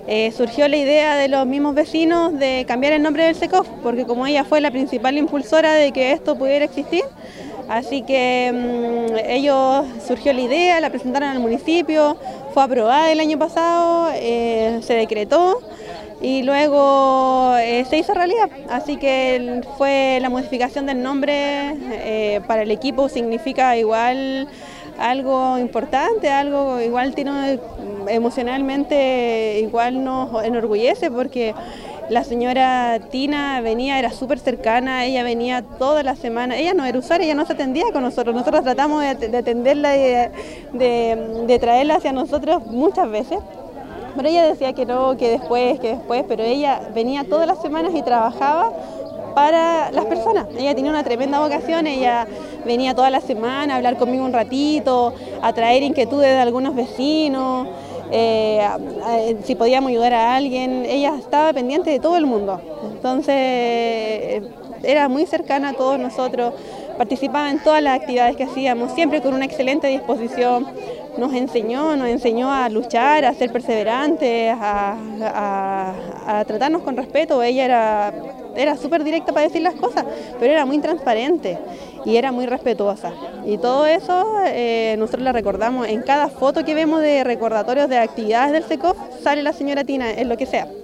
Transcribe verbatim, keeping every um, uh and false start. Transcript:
eh, surgió la idea de los mismos vecinos de cambiar el nombre del SECOF, porque como ella fue la principal impulsora de que esto pudiera existir, así que mmm, ellos surgió la idea, la presentaron al municipio, fue aprobada el año pasado, eh, se decretó y luego eh, se hizo realidad. Así que fue la modificación del nombre, eh, para el equipo significa igual algo importante, algo igual tiene, emocionalmente igual nos enorgullece, porque la señora Tina venía, era súper cercana, ella venía toda la semana, ella no era usuaria, ella no se atendía con nosotros, nosotros tratamos de, de atenderla y de, de, de traerla hacia nosotros muchas veces, pero ella decía que no, que después, que después, pero ella venía todas las semanas y trabajaba para las personas. Ella tenía una tremenda vocación, ella venía toda la semana a hablar conmigo un ratito, a traer inquietudes de algunos vecinos, eh, a, a, si podíamos ayudar a alguien, ella estaba pendiente de todo el mundo. Entonces eh, era muy cercana a todos nosotros, participaba en todas las actividades que hacíamos, siempre con una excelente disposición. Nos enseñó, nos enseñó a luchar, a ser perseverantes, a, a, a tratarnos con respeto. Ella era, era súper directa para decir las cosas, pero era muy transparente y era muy respetuosa. Y todo eso eh, nosotros la recordamos. En cada foto que vemos de recordatorios de actividades del SECOF sale la señora Tina, en lo que sea.